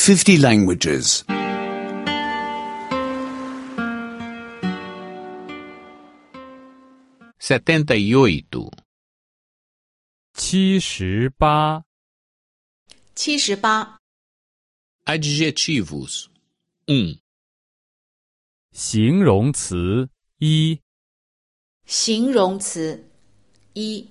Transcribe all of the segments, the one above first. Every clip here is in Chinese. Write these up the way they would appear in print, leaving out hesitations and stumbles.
50 languages. 78 78 78 Adjetivos 1. 形容词1 形容词1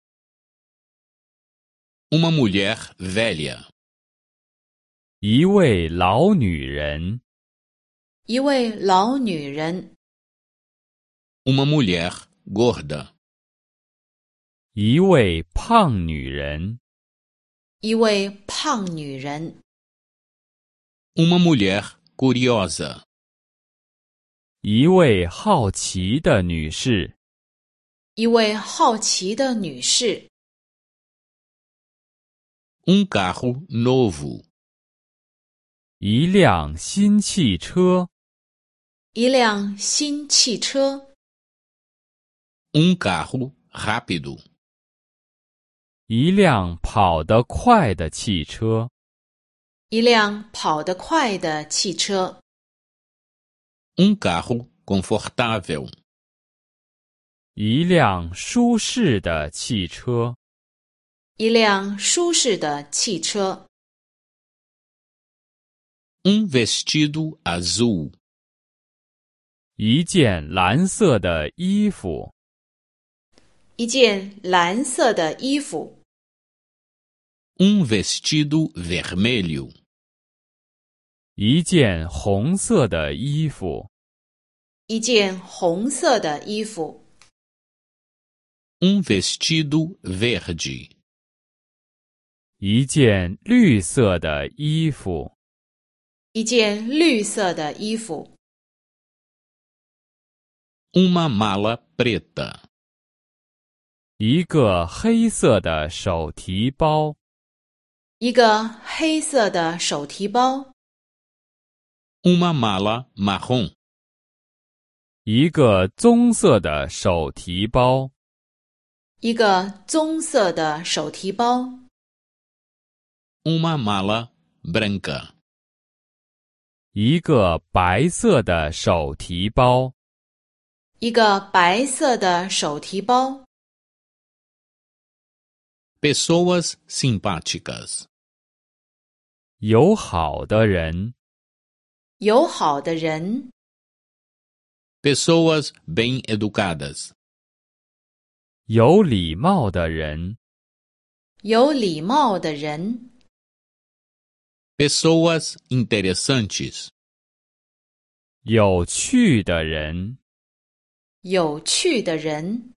Uma mulher velha. 一位老女人， 一位老女人， Uma mulher gorda. 一位胖女人， 一位胖女人， Uma mulher curiosa. 一位好奇的女士， 一位好奇的女士， Carro novo. 一辆新汽车， 一辆新汽车， Carro rápido. 一辆跑得快的汽车， 一辆跑得快的汽车， Carro confortável. 一辆舒适的汽车， 一辆舒适的汽车， Vestido azul. 一件蓝色的衣服， 一件蓝色的衣服， Vestido vermelho. 一件红色的衣服， 一件红色的衣服， Vestido verde. 一件绿色的衣服， 一件绿色的衣服， Uma mala preta. 一个黑色的手提包， 一个黑色的手提包， Uma mala marrom. 一个棕色的手提包， 一个棕色的手提包， Uma mala branca. 一个白色的手提包， 一个白色的手提包， Pessoas simpáticas. 友好的人， 友好的人， Pessoas bem educadas. 有礼貌的人， 有礼貌的人， Pessoas interessantes. 有趣的人， 有趣的人，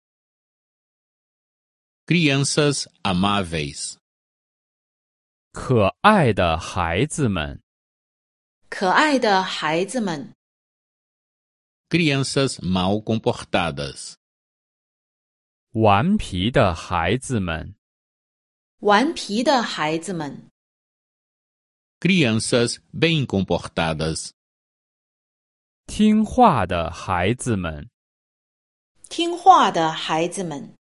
Crianças amáveis. 可爱的孩子们， 可爱的孩子们， Crianças mal comportadas. 顽皮的孩子们， 顽皮的孩子们， Crianças bem comportadas. 听话的孩子们， 听话的孩子们。